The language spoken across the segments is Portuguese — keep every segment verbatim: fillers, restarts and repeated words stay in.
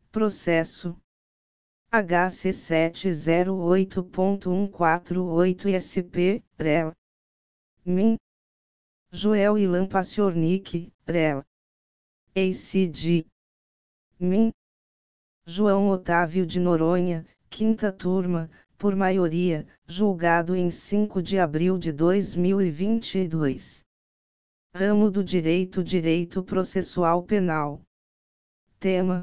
Processo H C sete zero oito ponto um quatro oito S P, rel. Min. Joel Ilan Paciornik, rel. A C G. Min. João Otávio de Noronha, quinta turma, por maioria, julgado em cinco de abril de dois mil e vinte e dois. Ramo do Direito Direito Processual Penal. Tema: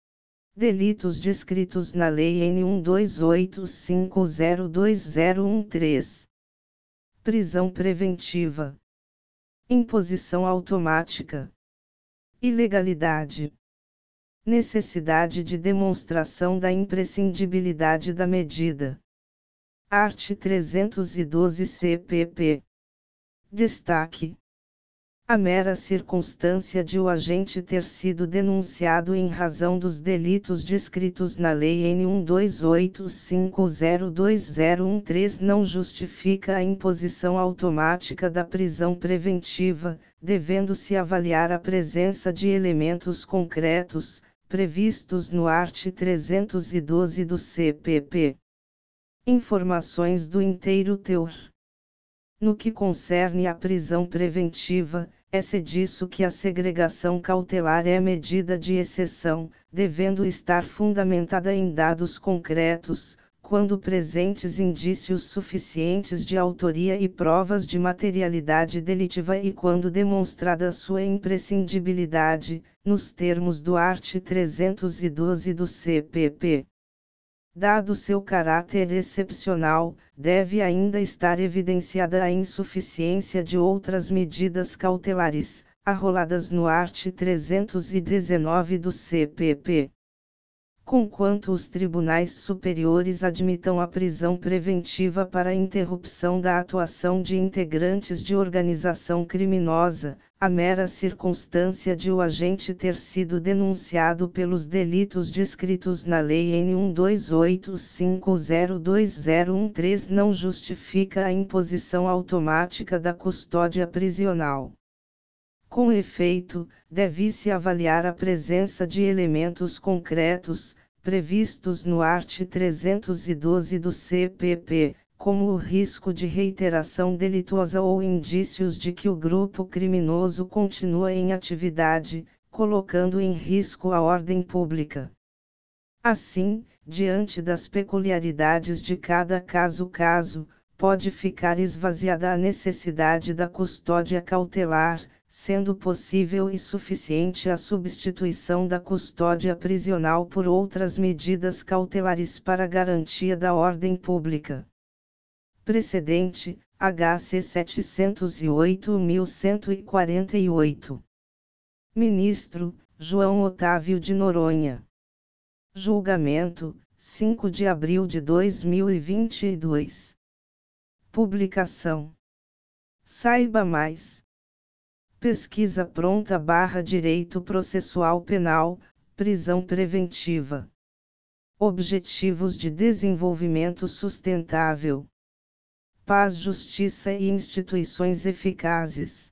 delitos descritos na Lei N um dois oito cinco zero dois zero um três. Prisão preventiva. Imposição automática. Ilegalidade. Necessidade de demonstração da imprescindibilidade da medida. Art. trezentos e doze C P P. Destaque: a mera circunstância de o agente ter sido denunciado em razão dos delitos descritos na Lei N um dois oito cinco zero dois zero um três não justifica a imposição automática da prisão preventiva, devendo-se avaliar a presença de elementos concretos, previstos no art. trezentos e doze do C P P. Informações do inteiro teor. No que concerne à prisão preventiva, é-se disso que a segregação cautelar é medida de exceção, devendo estar fundamentada em dados concretos, quando presentes indícios suficientes de autoria e provas de materialidade delitiva e quando demonstrada sua imprescindibilidade, nos termos do art. trezentos e doze do C P P. Dado seu caráter excepcional, deve ainda estar evidenciada a insuficiência de outras medidas cautelares, arroladas no art. trezentos e dezenove do C P P. Conquanto os tribunais superiores admitam a prisão preventiva para interrupção da atuação de integrantes de organização criminosa, a mera circunstância de o agente ter sido denunciado pelos delitos descritos na Lei N um dois oito cinco zero dois zero um três não justifica a imposição automática da custódia prisional. Com efeito, deve-se avaliar a presença de elementos concretos, previstos no art. trezentos e doze do C P P, como o risco de reiteração delituosa ou indícios de que o grupo criminoso continua em atividade, colocando em risco a ordem pública. Assim, diante das peculiaridades de cada caso-caso, pode ficar esvaziada a necessidade da custódia cautelar, sendo possível e suficiente a substituição da custódia prisional por outras medidas cautelares para garantia da ordem pública. Precedente, H C setecentos e oito mil cento e quarenta e oito. Ministro, João Otávio de Noronha. Julgamento, cinco de abril de dois mil e vinte e dois. Publicação. Saiba mais. Pesquisa pronta barra Direito Processual Penal, Prisão Preventiva. Objetivos de Desenvolvimento Sustentável. Paz, Justiça e Instituições Eficazes.